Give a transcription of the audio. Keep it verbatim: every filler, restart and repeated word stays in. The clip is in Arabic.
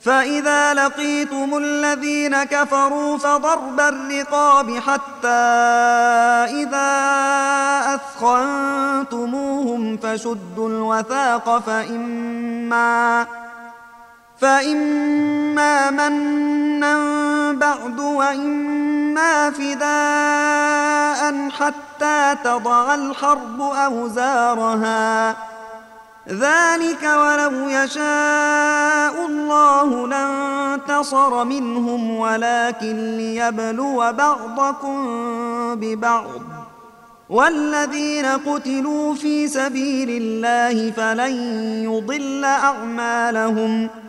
فإذا لقيتم الذين كفروا فضرب الرقاب حتى إذا أثخنتموهم فشدوا الوثاق فإما فإما منا بعد وإما فداء حتى تضع الحرب أوزارها، ذلك ولو يشاء الله لانتصر منهم ولكن ليبلو بعضكم ببعض، والذين قتلوا في سبيل الله فلن يضل أعمالهم